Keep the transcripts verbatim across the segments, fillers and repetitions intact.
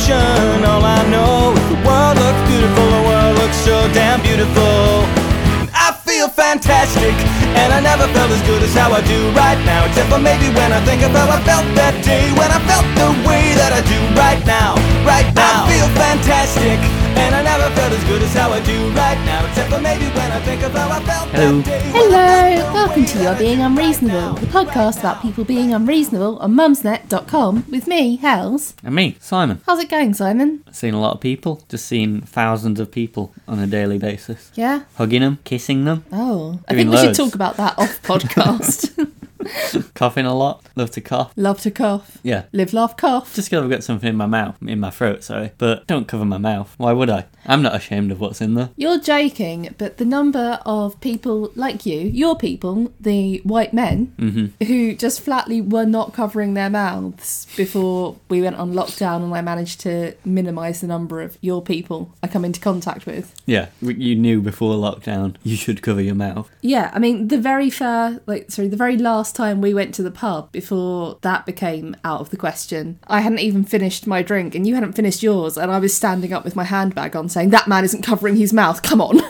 destination. All I know is the world looks beautiful, the world looks so damn beautiful. I feel fantastic, and I never felt as good as how I do right now. Except for maybe when I think of how I felt that day, when I felt the way that I do right now. Right now, I feel fantastic, and I never felt as good as how I do right now. Except for maybe when I think of how I felt Hello. that day. Hello, welcome to You're Being Unreasonable, the podcast about people being unreasonable on mumsnet dot com with me, Hells. And me, Simon. How's it going, Simon? I've seen a lot of people, just seen thousands of people on a daily basis. Yeah? Hugging them, kissing them, Oh, I Doing think we should loads. talk about that off podcast. coughing a lot, love to cough. Love to cough. Yeah. Live, laugh, cough. Just because I've got something in my mouth, in my throat, sorry. But don't cover my mouth. Why would I? I'm not ashamed of what's in there. You're joking, but the number of people like you, your people, the white men, Mm-hmm. who just flatly were not covering their mouths before we went on lockdown, and I managed to minimise the number of your people I come into contact with. Yeah, you knew before lockdown you should cover your mouth. Yeah, I mean, the very fair, like, sorry, the very last time we went to the pub before that became out of the question, I hadn't even finished my drink and you hadn't finished yours, and I was standing up with my handbag on saying, that man isn't covering his mouth, come on.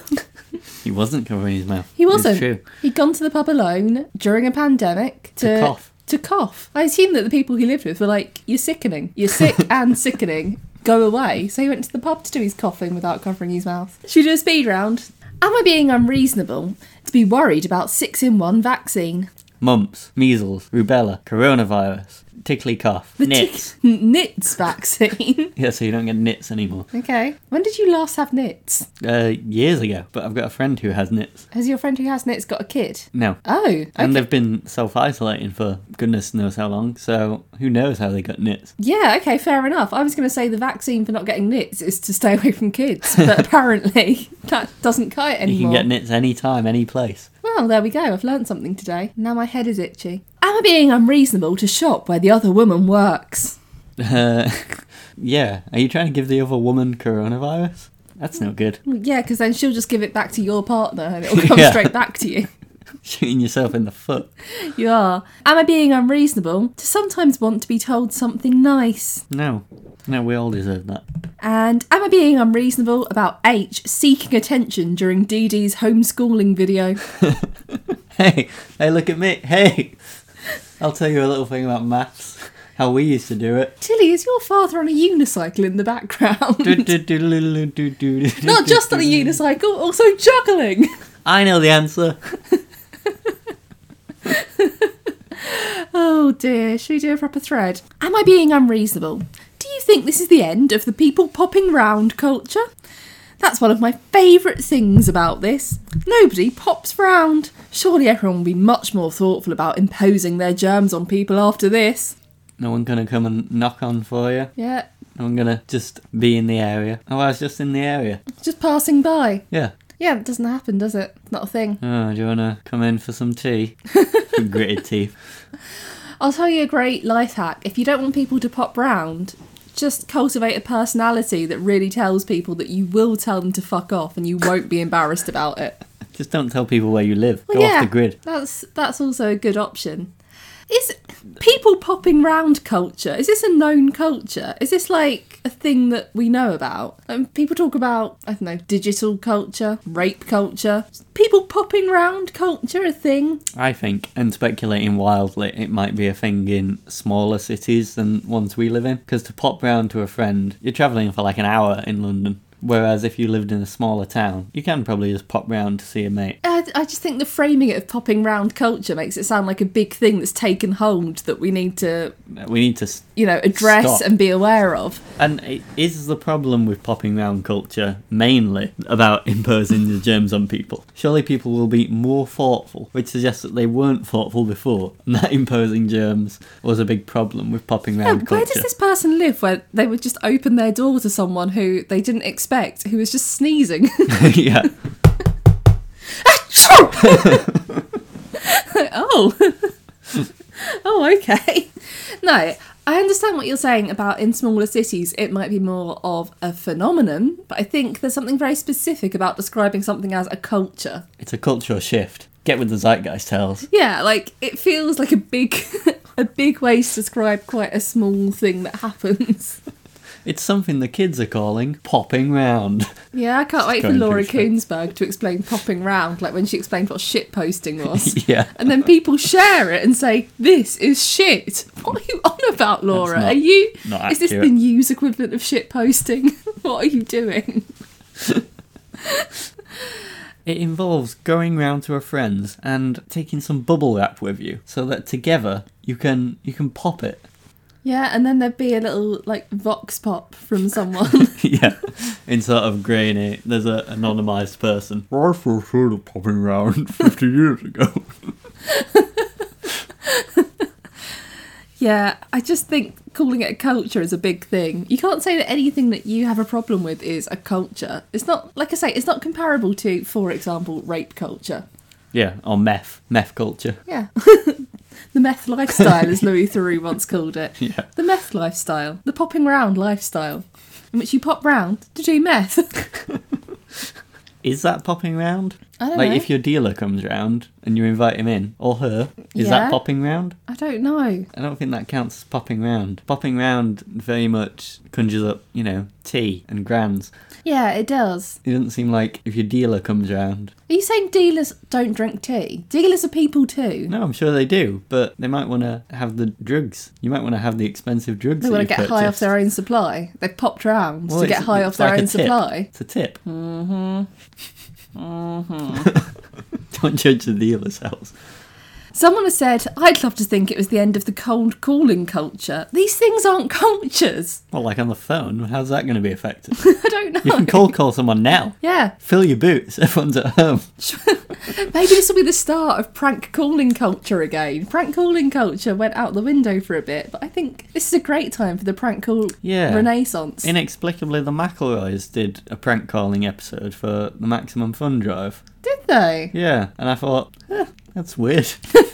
He wasn't covering his mouth. He wasn't. It's true. He'd gone to the pub alone during a pandemic to, To cough. To cough. I assume that the people he lived with were like, you're sickening. You're sick and sickening. Go away. So he went to the pub to do his coughing without covering his mouth. Should we do a speed round? Am I being unreasonable to be worried about six-in-one vaccine? Mumps, measles, rubella, coronavirus, tickly cough, The nits. tick- nits vaccine. Yeah, so you don't get nits anymore. Okay. When did you last have nits? Uh, years ago, but I've got a friend who has nits. Has your friend who has nits got a kid? No. Oh, okay. And they've been self-isolating for goodness knows how long, so who knows how they got nits. Yeah, okay, fair enough. I was going to say the vaccine for not getting nits is to stay away from kids, but apparently that doesn't cut it anymore. You can get nits anytime, any place. Well, there we go. I've learned something today. Now my head is itchy. Am I being unreasonable to shop where the other woman works? Uh, yeah, are you trying to give the other woman coronavirus? That's no good. Yeah, because then she'll just give it back to your partner and it'll come Yeah. straight back to you. Shooting yourself in the foot. You are. Am I being unreasonable to sometimes want to be told something nice? No. No, we all deserve that. And am I being unreasonable about H seeking attention during Dee Dee's homeschooling video? Hey, hey, look at me. Hey! I'll tell you a little thing about maths. How we used to do it. Tilly, is your father on a unicycle in the background? Not just on a unicycle, also juggling. I know the answer. Oh dear, should we do a proper thread? Am I being unreasonable? Do you think this is the end of the people popping round culture? That's one of my favourite things about this. Nobody pops round. Surely everyone will be much more thoughtful about imposing their germs on people after this. No one gonna come and knock on for you. Yeah, No one gonna just be in the area. Oh, I was just in the area. just passing by. Yeah. Yeah, it doesn't happen, does it? It's not a thing. Oh, do you wanna come in for some tea? Gritted teeth. I'll tell you a great life hack. If you don't want people to pop round, just cultivate a personality that really tells people that you will tell them to fuck off and you won't be embarrassed about it. Just don't tell people where you live. Well, Go yeah, off the grid. That's that's also a good option. Is people popping round culture, is this a known culture? Is this like a thing that we know about? Um, people talk about, I don't know, digital culture, rape culture. Is people popping round culture a thing? I think, and speculating wildly, it might be a thing in smaller cities than ones we live in. Because to pop round to a friend, you're travelling for like an hour in London. Whereas if you lived in a smaller town, you can probably just pop round to see a mate. I, I just think the framing it of popping round culture makes it sound like a big thing that's taken hold that we need to, We need to... s- you know, address Stop. and be aware of. And it is the problem with popping round culture mainly about imposing the germs on people? Surely people will be more thoughtful, which suggests that they weren't thoughtful before, and that imposing germs was a big problem with popping Yeah, round where culture. does this person live where they would just open their door to someone who they didn't expect, who was just sneezing? Yeah. Oh. Oh, okay. No, I understand what you're saying about in smaller cities it might be more of a phenomenon, but I think there's something very specific about describing something as a culture. It's a cultural shift. Get with the zeitgeist, Hells. Yeah, like it feels like a big a big way to describe quite a small thing that happens. It's something the kids are calling popping round. Yeah, I can't wait for going Laura through Koonsberg to explain popping round, like when she explained what shit posting was. Yeah. And then people share it and say, this is shit. What are you on about, Laura? not- are you... not Is this the accurate. news equivalent of shit posting? What are you doing? It involves going round to a friend's and taking some bubble wrap with you, so that together you can you can pop it. Yeah, and then there'd be a little, like, vox pop from someone. Yeah, in sort of grainy. There's a anonymised person. I feel sort of popping round fifty years ago. Yeah, I just think calling it a culture is a big thing. You can't say that anything that you have a problem with is a culture. It's not, like I say, it's not comparable to, for example, rape culture. Yeah, or meth, meth culture. Yeah. The meth lifestyle, as Louis Theroux once called it. Yeah. The meth lifestyle. The popping round lifestyle. In which you pop round to do meth. Is that popping round? I don't like know. if your dealer comes round and you invite him in, or her, is Yeah. that popping round? I don't know. I don't think that counts as popping round. Popping round very much conjures up, you know, tea and grands. Yeah, it does. It doesn't seem like if your dealer comes round. Are you saying dealers don't drink tea? Dealers are people too. No, I'm sure they do, but they might want to have the drugs. You might want to have the expensive drugs. They that want to you've get high off purchased. their own supply. They've popped round Well, to get it's- high off it's their like a own tip. supply. It's a tip. Mm-hmm. Mm-hmm. Don't judge the dealer's house. Someone has said, I'd love to think it was the end of the cold calling culture. These things aren't cultures. Well, like on the phone, how's that going to be affected? I don't know. You can cold call someone now. Yeah. Fill your boots. Everyone's at home. Maybe this will be the start of prank calling culture again. Prank calling culture went out the window for a bit, but I think this is a great time for the prank call Yeah. renaissance. Inexplicably, the McElroys did a prank calling episode for the Maximum Fun Drive. Did they? Yeah, and I thought, eh, that's weird.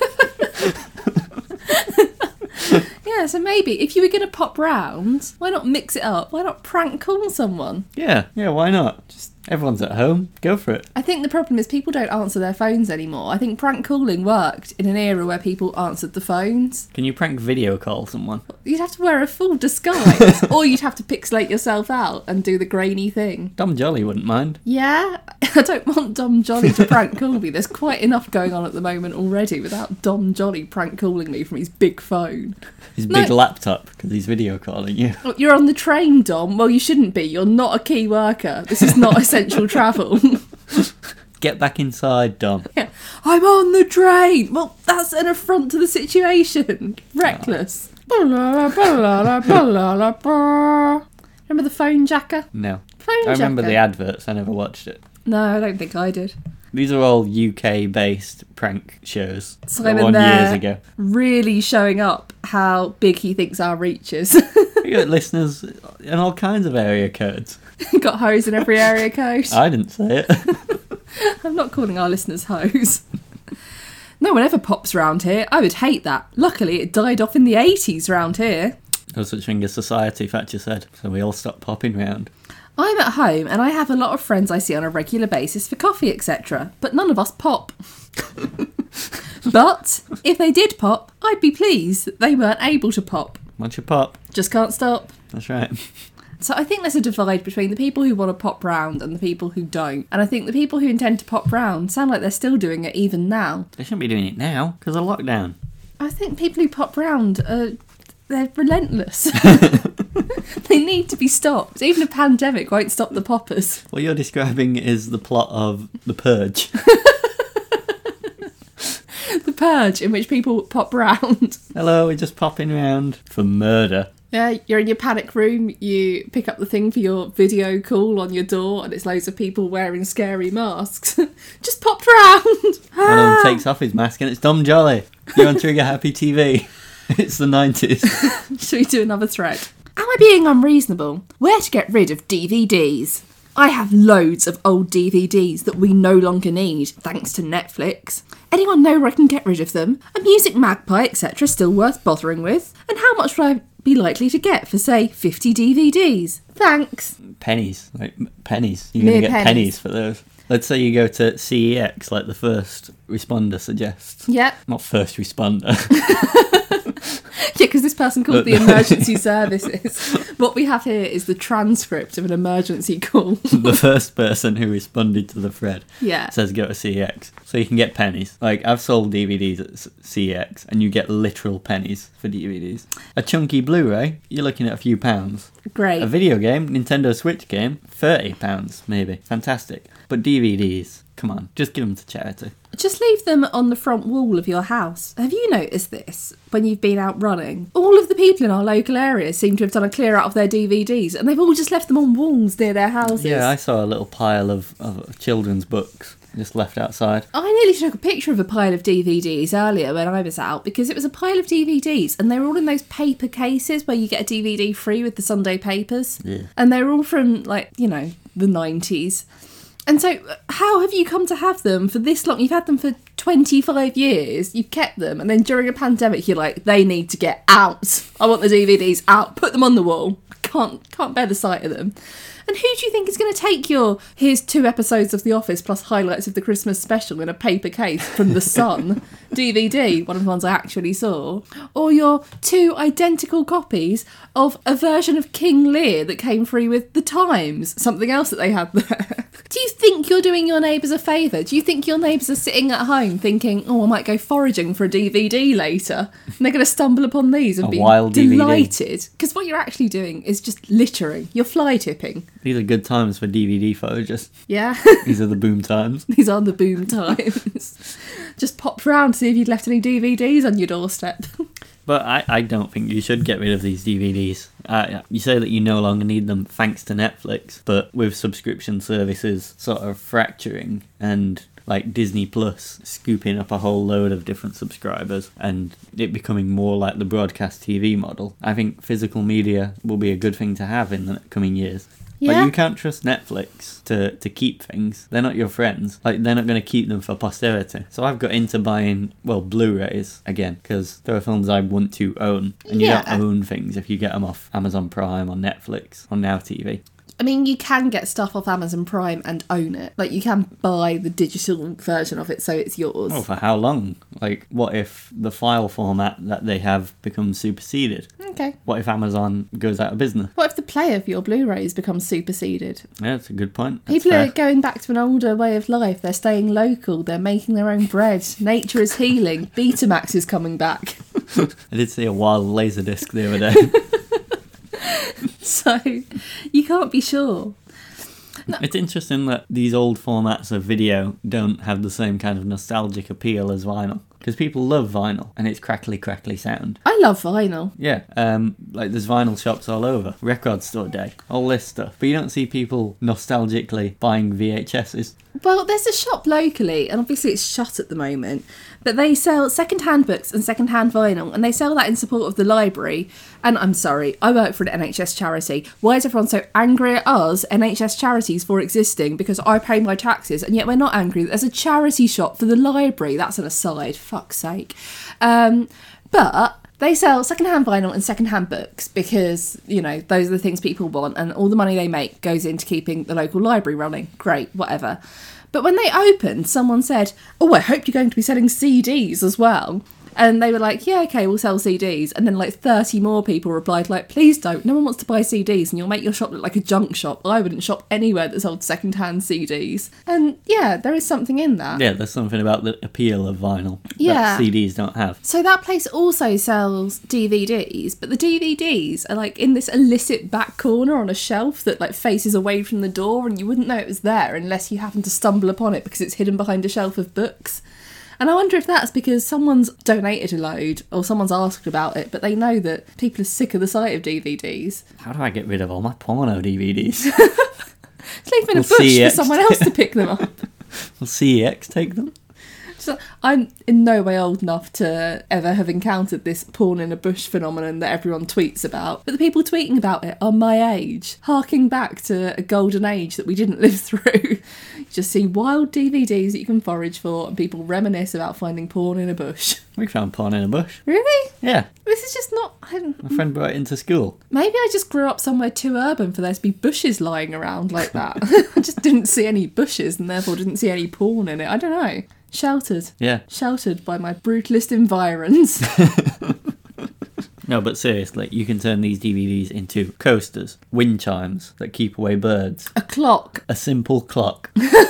Yeah, so maybe if you were going to pop round, why not mix it up? Why not prank call someone? Yeah, yeah, why not? Just everyone's at home, go for it. I think the problem is people don't answer their phones anymore. I think prank calling worked in an era where people answered the phones. Can you prank video call someone? You'd have to wear a full disguise, or you'd have to pixelate yourself out and do the grainy thing. Dom Jolly wouldn't mind. Yeah, I don't want Dom Jolly to prank call me. There's quite enough going on at the moment already without Dom Jolly prank calling me from his big phone. His No. big laptop, because he's video calling you. Oh, you're on the train, Dom. Well, you shouldn't be. You're not a key worker. This is not essential travel. Get back inside, Dom. Yeah. I'm on the train. Well, that's an affront to the situation. Reckless. Remember the phone jacker? No. Phone I remember jacker. the adverts, I never watched it. No, I don't think I did. These are all U K-based prank shows. Simon one there, years ago. really showing up how big he thinks our reach is. We got listeners in all kinds of area codes. Got hoes in every area code. I didn't say it. I'm not calling our listeners hoes. No one ever pops round here. I would hate that. Luckily, it died off in the eighties round here. No such thing as society, Thatcher said. So we all stopped popping round. I'm at home and I have a lot of friends I see on a regular basis for coffee, et cetera. But none of us pop. But if they did pop, I'd be pleased that they weren't able to pop. Once you pop, Just can't stop. that's right. So I think there's a divide between the people who want to pop round and the people who don't. And I think the people who intend to pop round sound like they're still doing it even now. They shouldn't be doing it now, because of lockdown. I think people who pop round are... they're relentless. They need to be stopped. Even a pandemic won't stop the poppers. What you're describing is the plot of The Purge. The Purge, in which people pop round. Hello, we're just popping round for murder. Yeah, you're in your panic room, you pick up the thing for your video call on your door, and it's loads of people wearing scary masks. Just popped round. One of them takes off his mask and it's Dom Jolly. You're on Trigger Happy T V. It's the nineties. Should we do another thread? Am I being unreasonable? Where to get rid of D V Ds? I have loads of old D V Ds that we no longer need, thanks to Netflix. Anyone know where I can get rid of them? A Music Magpie, et cetera still worth bothering with? And how much would I be likely to get for, say, fifty D V Ds? Thanks. Pennies. Like, m- pennies. You're Mere going to get pennies. pennies for those. Let's say you go to C E X, like the first responder suggests. Yep. Not first responder. Yeah, because this person called the emergency services. What we have here is the transcript of an emergency call. The first person who responded to the thread Yeah. says go to C E X. So you can get pennies. Like, I've sold D V Ds at S- C E X, and you get literal pennies for D V Ds. A chunky Blu-ray, you're looking at a few pounds. Great. A video game, Nintendo Switch game, thirty pounds maybe. Fantastic. But D V Ds, come on, just give them to charity. Just leave them on the front wall of your house. Have you noticed this when you've been out running? All of the people in our local area seem to have done a clear out of their D V Ds, and they've all just left them on walls near their houses. Yeah, I saw a little pile of, of children's books just left outside. I nearly took a picture of a pile of D V Ds earlier when I was out, because it was a pile of D V Ds and they were all in those paper cases where you get a D V D free with the Sunday papers. Yeah. And they were all from, like, you know, the nineties. And so how have you come to have them for this long? You've had them for twenty-five years, you've kept them, and then during a pandemic you're like, they need to get out. I want the D V Ds out. Put them on the wall. I can't, can't bear the sight of them. And who do you think is going to take your, here's two episodes of The Office plus highlights of the Christmas special in a paper case from The Sun D V D, one of the ones I actually saw, or your two identical copies of a version of King Lear that came free with The Times, something else that they had there? Do you think you're doing your neighbours a favour? Do you think your neighbours are sitting at home thinking, oh, I might go foraging for a D V D later, and they're going to stumble upon these and A be wild D V D. delighted? Because what you're actually doing is just littering. You're fly tipping. These are good times for D V D photos. Yeah. These are the boom times. These are the boom times. Just popped round to see if you'd left any D V Ds on your doorstep. But I, I don't think you should get rid of these D V Ds. Uh, you say that you no longer need them thanks to Netflix, but with subscription services sort of fracturing and like Disney Plus scooping up a whole load of different subscribers and it becoming more like the broadcast T V model, I think physical media will be a good thing to have in the coming years. Yeah. Like, you can't trust Netflix to, to keep things. They're not your friends. Like, they're not going to keep them for posterity. So I've got into buying, well, Blu-rays again, because there are films I want to own. And you Yeah. don't own things if you get them off Amazon Prime or Netflix or Now T V. I mean, you can get stuff off Amazon Prime and own it. Like, you can buy the digital version of it so it's yours. Oh, for how long? Like, what if the file format that they have becomes superseded? Okay. What if Amazon goes out of business? What if the player of your Blu-rays becomes superseded? Yeah, that's a good point. That's People fair. are going back to an older way of life. They're staying local. They're making their own bread. Nature is healing. Betamax is coming back. I did see a wild Laserdisc the other day. So, you can't be sure. It's interesting that these old formats of video don't have the same kind of nostalgic appeal as vinyl. Because people love vinyl, and it's crackly, crackly sound. I love vinyl. Yeah, um, like there's vinyl shops all over. Record Store Day, all this stuff. But you don't see people nostalgically buying V H S's. Well, there's a shop locally, and obviously it's shut at the moment, but they sell second-hand books and second-hand vinyl, and they sell that in support of the library. And I'm sorry, I work for an N H S charity. Why is everyone so angry at us, N H S charities, for existing? Because I pay my taxes, and yet we're not angry that there's a charity shop for the library. That's an aside, fuck's sake. Um, but they sell second-hand vinyl and second-hand books because, you know, those are the things people want, and all the money they make goes into keeping the local library running. Great, whatever. But when they opened, someone said, oh, I hope you're going to be selling C Ds as well. And they were like, yeah, okay, we'll sell C Ds. And then like thirty more people replied like, please don't. No one wants to buy C Ds and you'll make your shop look like a junk shop. I wouldn't shop anywhere that sold second-hand C Ds. And yeah, there is something in that. Yeah, there's something about the appeal of vinyl Yeah. that C Ds don't have. So that place also sells D V Ds, but the D V Ds are like in this illicit back corner on a shelf that like faces away from the door, and you wouldn't know it was there unless you happen to stumble upon it because it's hidden behind a shelf of books. And I wonder if that's because someone's donated a load or someone's asked about it, but they know that people are sick of the sight of D V Ds. How do I get rid of all my porno D V Ds? Just leave them in a Will bush C X for someone else to pick them up. Will C E X take them? So I'm in no way old enough to ever have encountered this porn in a bush phenomenon that everyone tweets about. But the people tweeting about it are my age, harking back to a golden age that we didn't live through. You just see wild D V Ds that you can forage for, and people reminisce about finding porn in a bush. We found porn in a bush. Really? Yeah, This is just not... I don't, my friend brought it into school. maybe I just grew up somewhere too urban for there to be bushes lying around like that. I just didn't see any bushes and therefore didn't see any porn in it. I don't know. Sheltered. Yeah. Sheltered by my brutalist environs. No, but seriously, you can turn these D V Ds into coasters, wind chimes that keep away birds, A clock. a simple clock,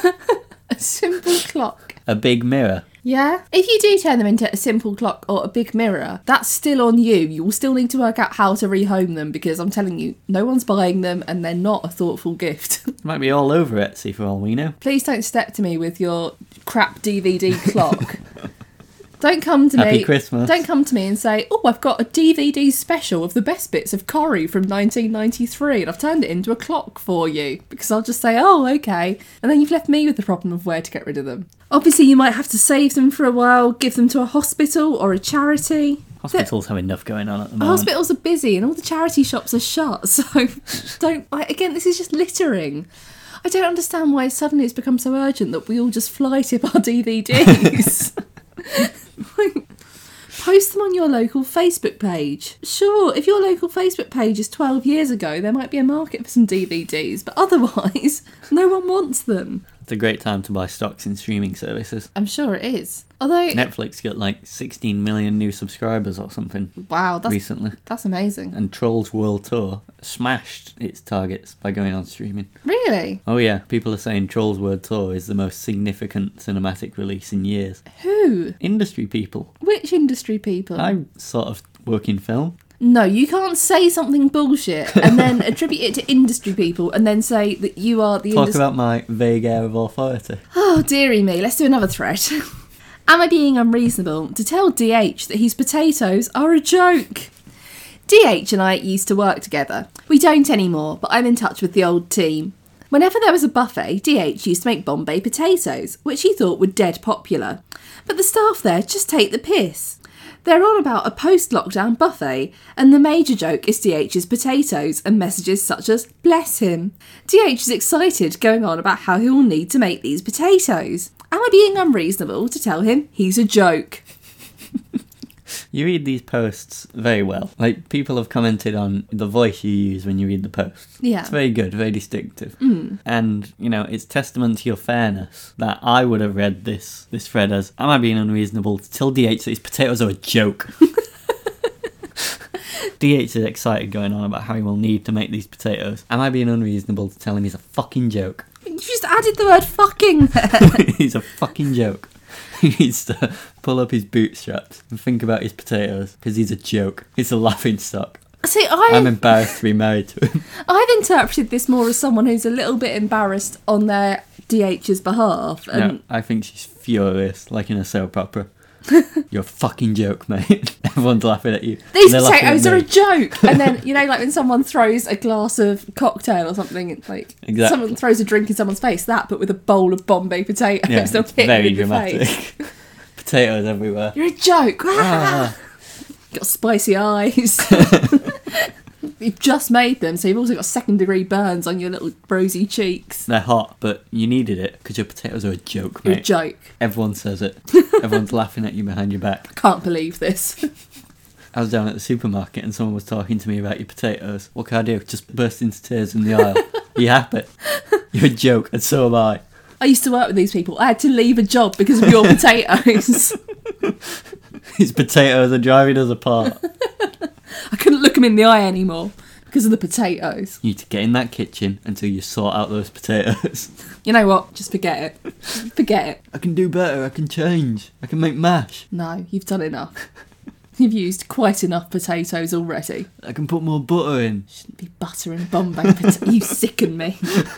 A simple clock. a big mirror. Yeah? If you do turn them into a simple clock or a big mirror, that's still on you. You will still need to work out how to rehome them because I'm telling you, no one's buying them and they're not a thoughtful gift. Might be all over Etsy for all we know. Please don't step to me with your crap D V D clock. Don't come to Happy me. Christmas. Don't come to me and say, "Oh, I've got a D V D special of the best bits of Corrie from nineteen ninety-three, and I've turned it into a clock for you." Because I'll just say, "Oh, okay," and then you've left me with the problem of where to get rid of them. Obviously, you might have to save them for a while, give them to a hospital or a charity. Hospitals have enough going on at the The moment. hospitals are busy and all the charity shops are shut, so don't. Like, again, this is just littering. I don't understand why suddenly it's become so urgent that we all just fly tip our D V Ds. Like, post them on your local Facebook page. Sure, if your local Facebook page is twelve years ago, there might be a market for some D V Ds, but otherwise, no one wants them. It's a great time to buy stocks in streaming services. I'm sure it is. Although, Netflix got like sixteen million new subscribers or something wow, that's recently. that's amazing. And Trolls World Tour smashed its targets by going on streaming. Really? Oh yeah, people are saying Trolls World Tour is the most significant cinematic release in years. Who? Industry people. Which industry people? I sort of work in film. No, you can't say something bullshit and then attribute it to industry people and then say that you are the Talk industry. about my vague air of authority. Oh, dearie me. Let's do another thread. Am I being unreasonable to tell D H that his potatoes are a joke? D H and I used to work together. We don't anymore, but I'm in touch with the old team. Whenever there was a buffet, D H used to make Bombay potatoes, which he thought were dead popular. But the staff there just take the piss. They're on about a post-lockdown buffet, and the major joke is D H's potatoes and messages such as, "Bless him." D H is excited, going on about how he will need to make these potatoes. Am I being unreasonable to tell him he's a joke? You read these posts very well. Like, people have commented on the voice you use when you read the posts. Yeah. It's very good, very distinctive. Mm. And, you know, it's testament to your fairness that I would have read this this thread as, am I being unreasonable to tell D H that his potatoes are a joke? D H is excited going on about how he will need to make these potatoes. Am I being unreasonable to tell him he's a fucking joke? You just added the word fucking there. He's a fucking joke. He needs to pull up his bootstraps and think about his potatoes, because he's a joke. He's a laughing stock. See, I, I'm embarrassed to be married to him. I've interpreted this more as someone who's a little bit embarrassed on their D H's behalf. And No, I think she's furious, like in a soap opera. You're a fucking joke, mate. Everyone's laughing at you. These They're laughing at potatoes are a me. joke. And then, you know, like when someone throws a glass of cocktail or something, it's like Exactly. someone throws a drink in someone's face, that, but with a bowl of Bombay potatoes. Yeah, They'll it's hit very you in the dramatic. face. Potatoes everywhere. You're a joke. Ah. Got spicy eyes. You've just made them, so you've also got second degree burns on your little rosy cheeks. They're hot, but you needed it because your potatoes are a joke, You're mate. a joke. Everyone says it. Everyone's laughing at you behind your back. Can't believe this. I was down at the supermarket and someone was talking to me about your potatoes. What can I do? Just burst into tears in the aisle. Are you happy? You're a joke, and so am I. I used to work with these people. I had to leave a job because of your potatoes. His potatoes are driving us apart. I couldn't look them in the eye anymore because of the potatoes. You need to get in that kitchen until you sort out those potatoes. You know what? Just forget it. Forget it. I can do better, I can change, I can make mash, No, you've done enough. You've used quite enough potatoes already. I can put more butter in. Shouldn't be butter and Bombay potato. You sicken me.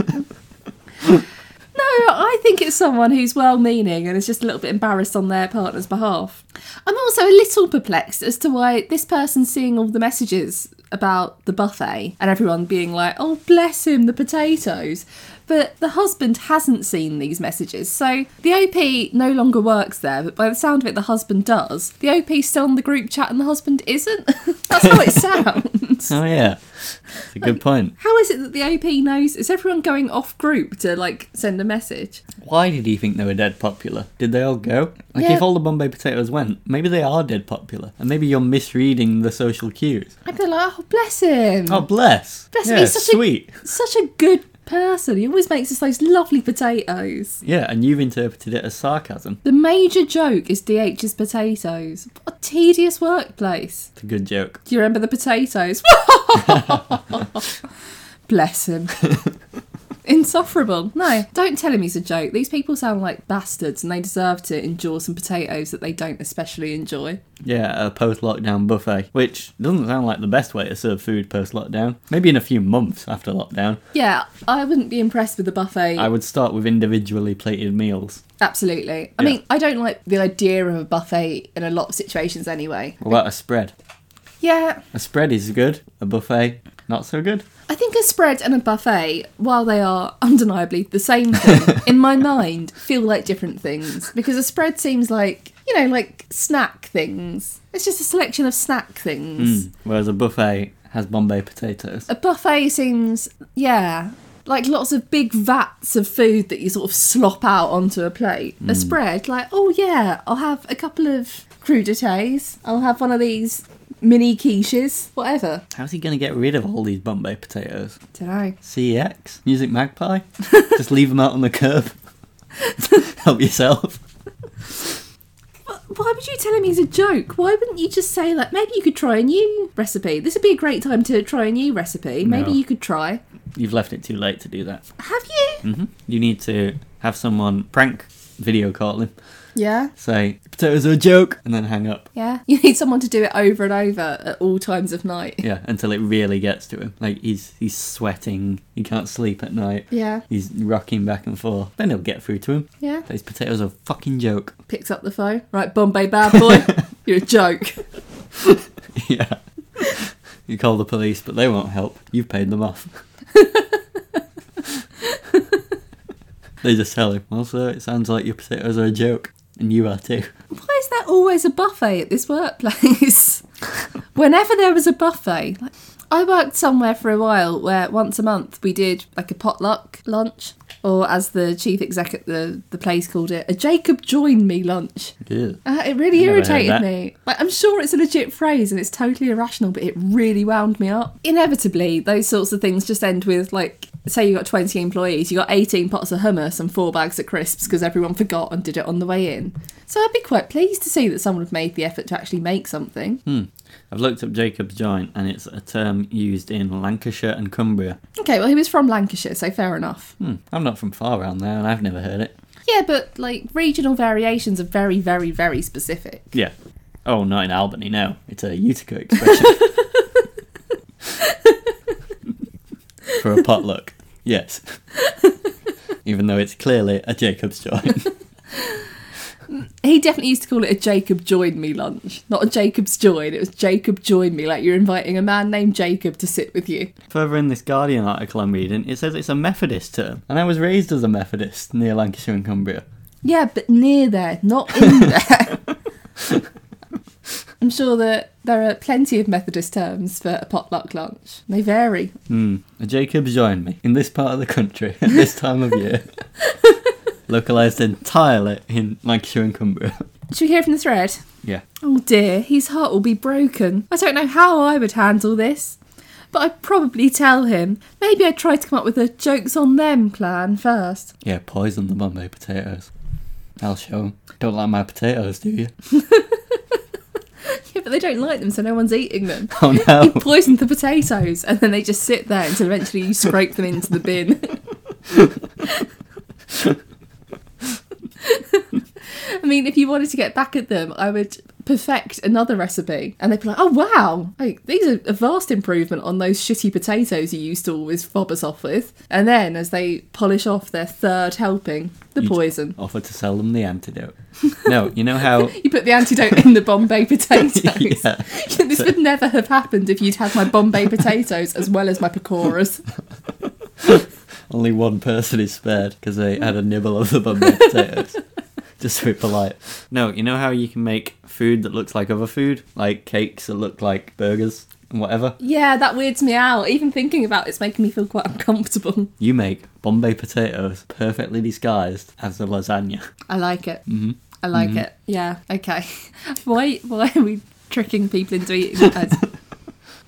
No, I think it's someone who's well-meaning and is just a little bit embarrassed on their partner's behalf. I'm also a little perplexed as to why this person's seeing all the messages about the buffet and everyone being like, oh, bless him, the potatoes. But the husband hasn't seen these messages. So the O P no longer works there, but by the sound of it, the husband does. The O P's still in the group chat and the husband isn't? That's how it sounds. Oh yeah, it's a good point. How is it that the O P knows? Is everyone going off group to, like, send a message? Why did he think they were dead popular? Did they all go? Like, Yeah. if all the Bombay potatoes went, maybe they are dead popular. And maybe you're misreading the social cues. I'd be like, oh, bless him. Oh, bless. Bless him, Yeah, he's such a- sweet. Such a good person. He always makes us those lovely potatoes. Yeah, and you've interpreted it as sarcasm. The major joke is D H's potatoes. What a tedious workplace. It's a good joke. Do you remember the potatoes? Bless him. Insufferable. No, don't tell him he's a joke. These people sound like bastards and they deserve to endure some potatoes that they don't especially enjoy. Yeah, a post-lockdown buffet, which doesn't sound like the best way to serve food post-lockdown. Maybe in a few months after lockdown. Yeah, I wouldn't be impressed with the buffet. I would start with individually plated meals. Absolutely. I Yeah. mean, I don't like the idea of a buffet in a lot of situations anyway. What about a spread? Yeah, A spread is good, a buffet, not so good. I think a spread and a buffet, while they are undeniably the same thing, in my mind, feel like different things. Because a spread seems like, you know, like snack things. It's just a selection of snack things. Mm. Whereas a buffet has Bombay potatoes. A buffet seems, yeah, like lots of big vats of food that you sort of slop out onto a plate. A spread, like, oh yeah, I'll have a couple of crudités. I'll have one of these mini quiches, whatever. How's he going to get rid of all these Bombay potatoes? Dunno. C X? Music Magpie? Just leave them out on the curb. Help yourself. Why would you tell him he's a joke? Why wouldn't you just say, like, maybe you could try a new recipe? This would be a great time to try a new recipe. Maybe No. you could try. You've left it too late to do that. Have you? hmm You need to have someone prank video call him. Yeah. Say, potatoes are a joke, and then hang up. Yeah. You need someone to do it over and over at all times of night. Yeah, until it really gets to him. Like, he's he's sweating, he can't sleep at night, Yeah. he's rocking back and forth. Then it'll get through to him. Yeah. These potatoes are a fucking joke. Picks up the phone. Right, Bombay bad boy. You're a joke. Yeah. You call the police, but they won't help. You've paid them off. They just tell him, well, sir, it sounds like your potatoes are a joke. And you are too. Why is there always a buffet at this workplace? Whenever there was a buffet, like, I worked somewhere for a while where once a month we did like a potluck lunch, or as the chief exec at the, the place called it, a Jacob join me lunch. Yeah. Uh, it really Never heard irritated that. me. Like, I'm sure it's a legit phrase and it's totally irrational, but it really wound me up. Inevitably, those sorts of things just end with, like, say you got twenty employees, you got eighteen pots of hummus and four bags of crisps because everyone forgot and did it on the way in. So I'd be quite pleased to see that someone had made the effort to actually make something. Hmm. I've looked up Jacob's joint, and it's a term used in Lancashire and Cumbria. Okay, well, he was from Lancashire, so fair enough. Hmm. I'm not from far around there, and I've never heard it. Yeah, but, like, regional variations are very, very, very specific. Yeah. Oh, not in Albany, no. It's a Utica expression. For a potluck. Yes. Even though it's clearly a Jacob's joint. He definitely used to call it a Jacob join me lunch. Not a Jacob's join, it was Jacob join me, like you're inviting a man named Jacob to sit with you. Further in this Guardian article I'm reading, it says it's a Methodist term. And I was raised as a Methodist near Lancashire and Cumbria. Yeah, but near there, not in there. I'm sure that there are plenty of Methodist terms for a potluck lunch. They vary. Hmm. A Jacob's join me in this part of the country at this time of year. Localised entirely in Lancashire and Cumbria. Should we hear from the thread? Yeah. Oh dear, his heart will be broken. I don't know how I would handle this, but I'd probably tell him. Maybe I'd try to come up with a jokes on them plan first. Yeah, poison the Bombay potatoes. I'll show 'em. Don't like my potatoes, do you? Yeah, but they don't like them, so no one's eating them. Oh You no. poisoned the potatoes, and then they just sit there until eventually you scrape them into the bin. I mean, if you wanted to get back at them, I would perfect another recipe, and they'd be like, "Oh wow, like, these are a vast improvement on those shitty potatoes you used to always fob us off with." And then, as they polish off their third helping, the You poison. Offer to sell them the antidote. No, you know how... You put the antidote in the Bombay potatoes. Yeah. This would never have happened if you'd had my Bombay potatoes as well as my pakoras. Only one person is spared because they had a nibble of the Bombay potatoes. Just to be polite. No, you know how you can make food that looks like other food? Like cakes that look like burgers and whatever? Yeah, that weirds me out. Even thinking about it's making me feel quite uncomfortable. You make Bombay potatoes perfectly disguised as a lasagna. I like it. Mm-hmm. I like Mhm. it. Yeah, okay. Why why are we tricking people into eating that?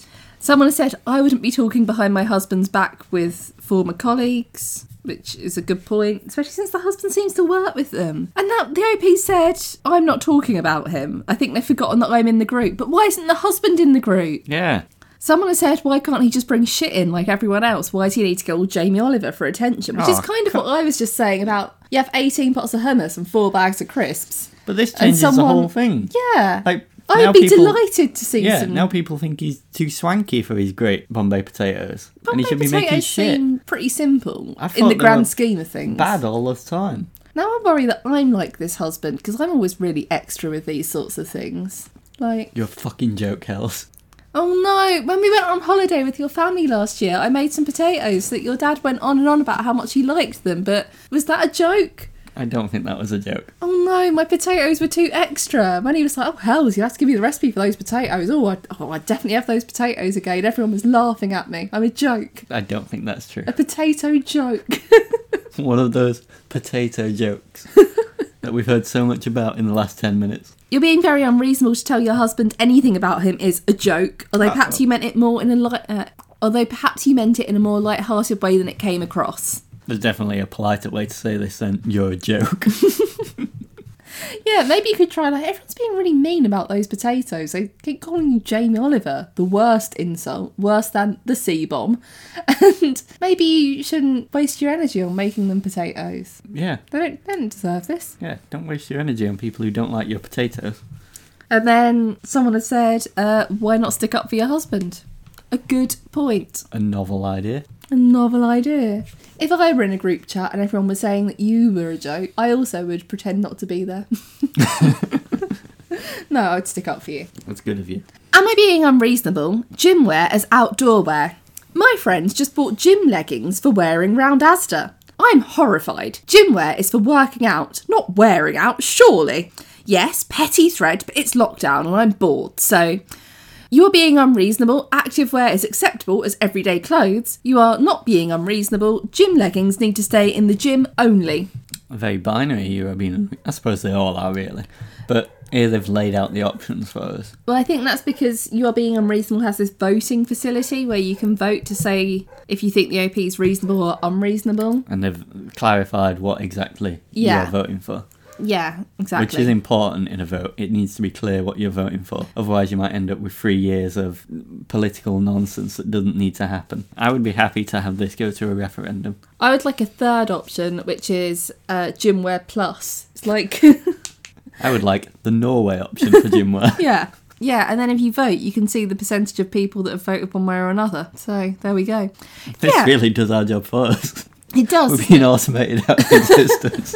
Someone has said, I wouldn't be talking behind my husband's back with former colleagues, which is a good point, especially since the husband seems to work with them. And now the O P said, I'm not talking about him. I think they've forgotten that I'm in the group. But why isn't the husband in the group? Yeah. Someone has said, why can't he just bring shit in like everyone else? Why does he need to go all Jamie Oliver for attention? Which Oh, is kind of what I was just saying about, you have eighteen pots of hummus and four bags of crisps. But this And changes someone- the whole thing. Yeah. Like, I now would be people- delighted to see Yeah, some... now people think he's too swanky for his great Bombay potatoes. and Bombay he should be making potatoes shit. seem pretty simple I in thought the they grand were scheme of things. Bad all the time. Now I worry that I'm like this husband, because I'm always really extra with these sorts of things. Like, You're a fucking joke, Hells. oh no, when we went on holiday with your family last year, I made some potatoes that your dad went on and on about how much he liked them, but was that a joke? I don't think that was a joke. Oh no, my potatoes were too extra. When he was like, oh hells, you have to give me the recipe for those potatoes. Oh, I, oh, I definitely have those potatoes again. Everyone was laughing at me. I'm a joke. I don't think that's true. A potato joke. One of those potato jokes that we've heard so much about in the last ten minutes. You're being very unreasonable to tell your husband anything about him is a joke, although perhaps Uh-oh. you meant it more in a light, uh, although perhaps you meant it in a more light-hearted way than it came across. There's definitely a politer way to say this than you're a joke. Yeah, maybe you could try like, everyone's being really mean about those potatoes. They keep calling you Jamie Oliver, the worst insult, worse than the C-bomb. And maybe you shouldn't waste your energy on making them potatoes. Yeah, They don't, they don't deserve this. yeah. Don't waste your energy on people who don't like your potatoes. And then someone has said, uh, why not stick up for your husband? A good point. A novel idea. A novel idea. If I were in a group chat and everyone was saying that you were a joke, I also would pretend not to be there. No, I'd stick up for you. That's good of you. Am I being unreasonable? Gym wear as outdoor wear. My friends just bought gym leggings for wearing round Asda. I'm horrified. Gym wear is for working out, not wearing out, surely. Yes, petty thread, but it's lockdown and I'm bored, so... You are being unreasonable. Activewear is acceptable as everyday clothes. You are not being unreasonable. Gym leggings need to stay in the gym only. Very binary, you. I mean, I suppose they all are, really. But here they've laid out the options for us. Well, I think that's because You Are Being Unreasonable has this voting facility where you can vote to say if you think the O P is reasonable or unreasonable. And they've clarified what exactly Yeah. you're voting for. Yeah, exactly. Which is important in a vote. It needs to be clear what you're voting for. Otherwise, you might end up with three years of political nonsense that doesn't need to happen. I would be happy to have this go to a referendum. I would like a third option, which is uh, gym wear plus. It's like, I would like the Norway option for gym wear. yeah. Yeah, and then if you vote, you can see the percentage of people that have voted one way or another. So, there we go. This Yeah. really does our job for us. It does. We're being automated out of existence.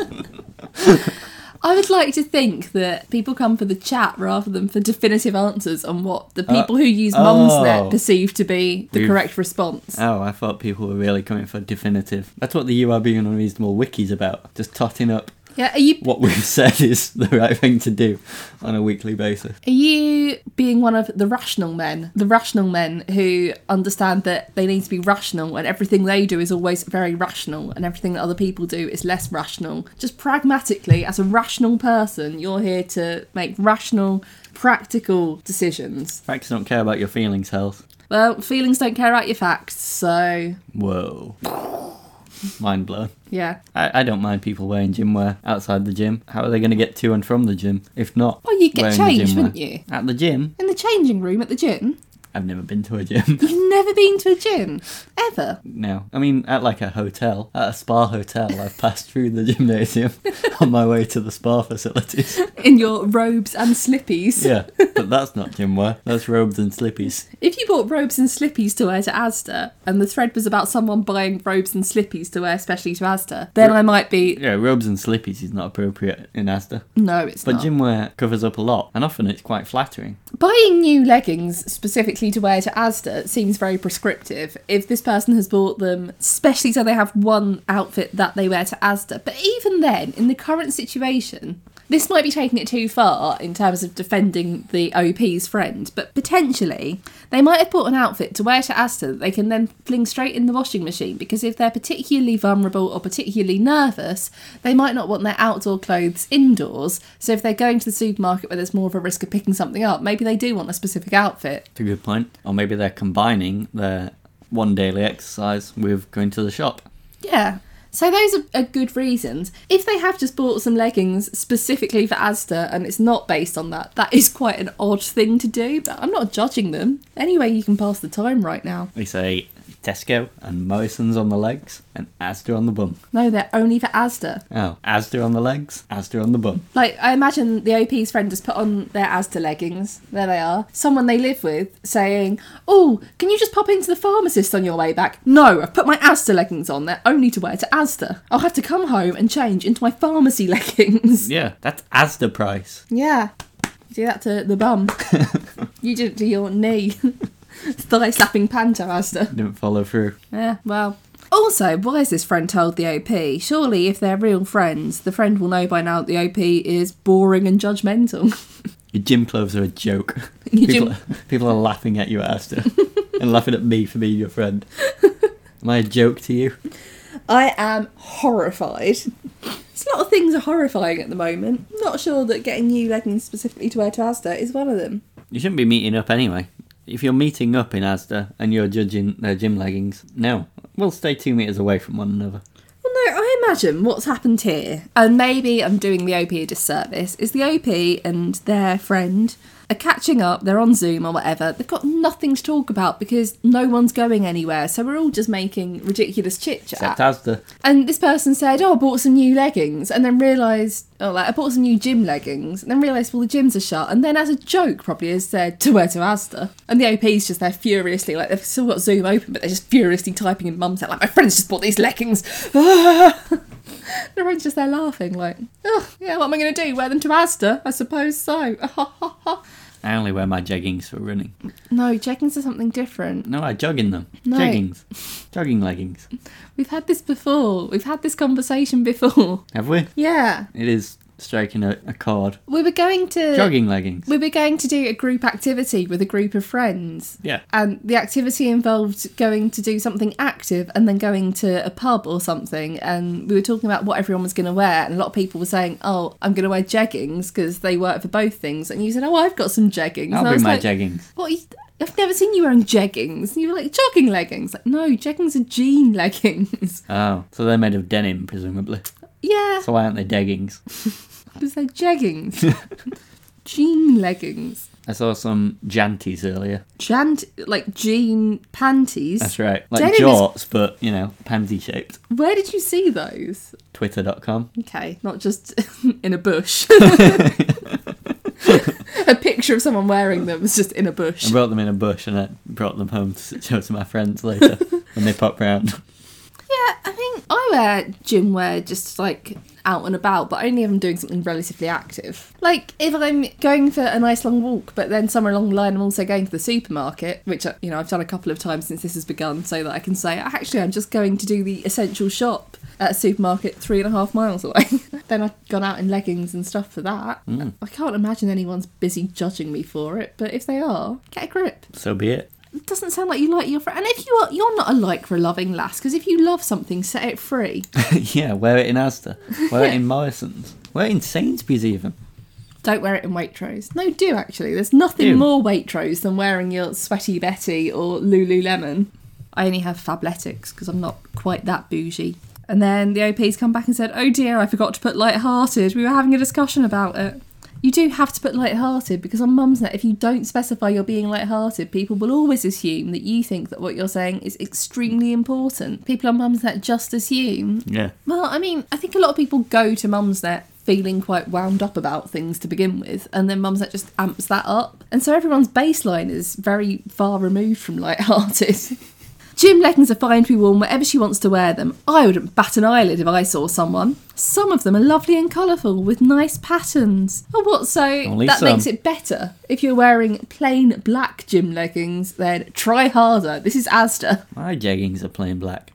I would like to think that people come for the chat rather than for definitive answers on what the people who use Mumsnet oh. perceive to be the We've- correct response. Oh, I thought people were really coming for definitive. That's what the You Are Being Unreasonable wiki's about. Just totting up Yeah, are you what we've said is the right thing to do on a weekly basis. are you being one of the rational men, the rational men who understand that they need to be rational and everything they do is always very rational and everything that other people do is less rational? Just pragmatically, as a rational person, you're here to make rational, practical decisions. Facts don't care about your feelings, Health. Well, feelings don't care about your facts, so Whoa. Mind blown. yeah. I, I don't mind people wearing gym wear outside the gym. How are they going to get to and from the gym if not? Well, you'd get wearing the changed, gym wear? wouldn't you? At the gym? In the changing room at the gym? I've never been to a gym. You've never been to a gym? Ever? No. I mean, at like a hotel, at a spa hotel, I've passed through the gymnasium on my way to the spa facilities. In your robes and slippies? Yeah, but that's not gym wear. That's robes and slippies. If you bought robes and slippies to wear to Asda, and the thread was about someone buying robes and slippies to wear especially to Asda, then I might be, Yeah, robes and slippies is not appropriate in Asda. no, it's But not. gym wear covers up a lot, and often it's quite flattering. Buying new leggings specifically to wear to Asda seems very prescriptive. If this person has bought them, especially so they have one outfit that they wear to Asda. But even then, in the current situation, This might be taking it too far in terms of defending the O P's friend, but potentially they might have bought an outfit to wear to Asda that they can then fling straight in the washing machine, because if they're particularly vulnerable or particularly nervous, they might not want their outdoor clothes indoors. So if they're going to the supermarket where there's more of a risk of picking something up, maybe they do want a specific outfit. That's a good point. Or maybe they're combining their one daily exercise with going to the shop. Yeah. So those are, are good reasons. If they have just bought some leggings specifically for Asda and it's not based on that, that is quite an odd thing to do, but I'm not judging them. Anyway, you can pass the time right now. We say Tesco and Morrison's on the legs and Asda on the bum. No, they're only for Asda. Oh, Asda on the legs, Asda on the bum. Like, I imagine the O P's friend just put on their Asda leggings. There they are. Someone they live with saying, oh, can you just pop into the pharmacist on your way back? No, I've put my Asda leggings on. They're only to wear to Asda. I'll have to come home and change into my pharmacy leggings. Yeah, that's Asda price. Yeah. You do that to the bum. You did it to your knee. Thigh slapping panto, Asda. Didn't follow through. Yeah, well. Also, why has this friend told the O P? Surely, if they're real friends, the friend will know by now that the O P is boring and judgmental. Your gym clothes are a joke. Your People, gym- people are laughing at you at Asda and laughing at me for being your friend. Am I a joke to you? I am horrified. There's a lot of things are horrifying at the moment. I'm not sure that getting new leggings specifically to wear to Asda is one of them. You shouldn't be meeting up anyway. If you're meeting up in Asda and you're judging their gym leggings, no. We'll stay two metres away from one another. Well, no, I imagine what's happened here, and maybe I'm doing the O P a disservice, is the O P and their friend are catching up, they're on Zoom or whatever, they've got nothing to talk about because no one's going anywhere, so we're all just making ridiculous chit-chat. Except Asda. And this person said, oh, I bought some new leggings, and then realised, oh, like, I bought some new gym leggings, and then realised, well, the gyms are shut, and then as a joke probably has said, to wear to Asda. And the O P's just there furiously, like, they've still got Zoom open, but they're just furiously typing in mum's out, like, my friend's just bought these leggings. Everyone's just there laughing, like, oh, yeah, what am I going to do? Wear them to Asda? I suppose so. I only wear my jeggings for running. No, jeggings are something different. No, I jog in them. No. Jeggings. Jogging leggings. We've had this before. We've had this conversation before. Have we? Yeah. It is striking a, a chord. We were going to... Jogging leggings. We were going to do a group activity with a group of friends. Yeah. And the activity involved going to do something active and then going to a pub or something. And we were talking about what everyone was going to wear. And a lot of people were saying, oh, I'm going to wear jeggings because they work for both things. And you said, oh, I've got some jeggings. I'll and I bring was my like, jeggings. What? Are you, I've never seen you wearing jeggings. And you were like, jogging leggings. Like, no, jeggings are jean leggings. Oh, so they're made of denim, presumably. Yeah. So why aren't they jeggings? Because they're jeggings. Jean leggings. I saw some janties earlier. Jant, like jean panties. That's right. Like Denim is- jorts, but, you know, pansy shaped. Where did you see those? Twitter dot com. Okay, not just in a bush. A picture of someone wearing them was just in a bush. I brought them in a bush and I brought them home to show to my friends later when they pop round. Yeah, I mean, I wear gym wear just like out and about, but only if I'm doing something relatively active. Like if I'm going for a nice long walk, but then somewhere along the line I'm also going to the supermarket, which, you know, I've done a couple of times since this has begun, so that I can say, actually, I'm just going to do the essential shop at a supermarket three and a half miles away. Then I've gone out in leggings and stuff for that. Mm. I can't imagine anyone's busy judging me for it, but if they are, get a grip. So be it. It doesn't sound like you like your friend. And if you are, you're not a lycra loving lass, because if you love something, set it free. Yeah, wear it in Asda. Wear it in Morrison's. Wear it in Sainsbury's even. Don't wear it in Waitrose. No, do actually. There's nothing Do. more Waitrose than wearing your Sweaty Betty or Lululemon. I only have Fabletics because I'm not quite that bougie. And then the O P's come back and said, oh dear, I forgot to put light-hearted. We were having a discussion about it. You do have to put light-hearted because on Mumsnet, if you don't specify you're being light-hearted, people will always assume that you think that what you're saying is extremely important. People on Mumsnet just assume. Yeah. Well, I mean, I think a lot of people go to Mumsnet feeling quite wound up about things to begin with, and then Mumsnet just amps that up. And so everyone's baseline is very far removed from light-hearted. Gym leggings are fine to be worn wherever she wants to wear them. I wouldn't bat an eyelid if I saw someone. Some of them are lovely and colourful with nice patterns. Oh, what? So Only that some. makes it better. If you're wearing plain black gym leggings, then try harder. This is Asda. My jeggings are plain black.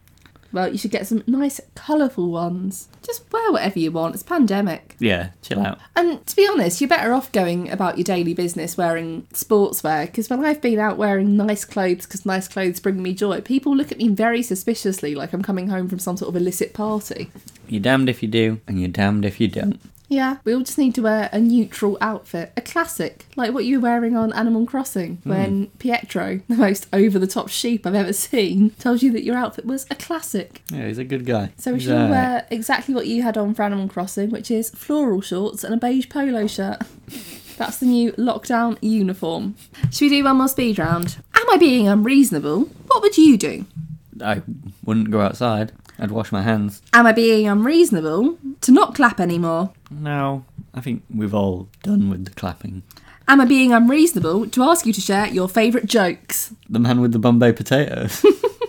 Well, you should get some nice, colourful ones. Just wear whatever you want. It's pandemic. Yeah, chill out. And to be honest, you're better off going about your daily business wearing sportswear, because when I've been out wearing nice clothes because nice clothes bring me joy, people look at me very suspiciously like I'm coming home from some sort of illicit party. You're damned if you do, and you're damned if you don't. Yeah, we all just need to wear a neutral outfit, a classic, like what you were wearing on Animal Crossing, when Pietro, the most over-the-top sheep I've ever seen, told you that your outfit was a classic. Yeah, he's a good guy. So we He's should all alright. wear exactly what you had on for Animal Crossing, which is floral shorts and a beige polo shirt. That's the new lockdown uniform. Should we do one more speed round? Am I being unreasonable? What would you do? I wouldn't go outside. I'd wash my hands. Am I being unreasonable to not clap anymore? No, I think we've all done with the clapping. Am I being unreasonable to ask you to share your favourite jokes? The man with the Bombay potatoes.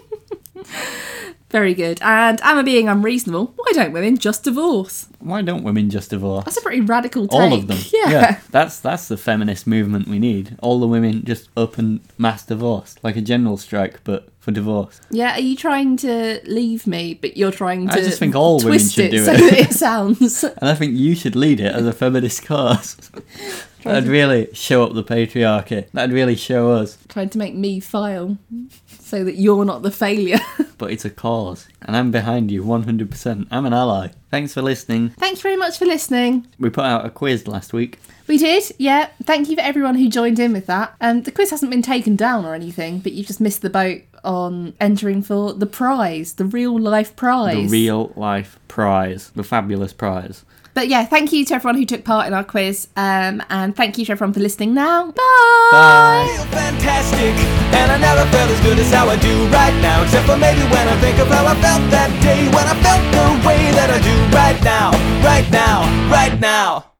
Very good. And am I being unreasonable? Why don't women just divorce? Why don't women just divorce? That's a pretty radical take. All of them. Yeah. That's that's the feminist movement we need. All the women just up and mass divorce. Like a general strike, but for divorce. Yeah, are you trying to leave me, but you're trying to I just think all women twist should it do so it. that it sounds... And I think you should lead it as a feminist cause. That'd really show up the patriarchy. That'd really show us. trying to make me file so that you're not the failure. But it's a cause. And I'm behind you one hundred percent. I'm an ally. Thanks for listening. Thanks very much for listening. We put out a quiz last week. We did, yeah. Thank you for everyone who joined in with that. Um, the quiz hasn't been taken down or anything, but you just missed the boat on entering for the prize, the real life prize. The real life prize. The fabulous prize. But yeah, thank you to everyone who took part in our quiz, um, and thank you to everyone for listening now. Bye! Bye! feel fantastic, and I never felt as good as how I do right now. Except for maybe when I think of how I felt that day, when I felt the way that I do right now, right now, right now.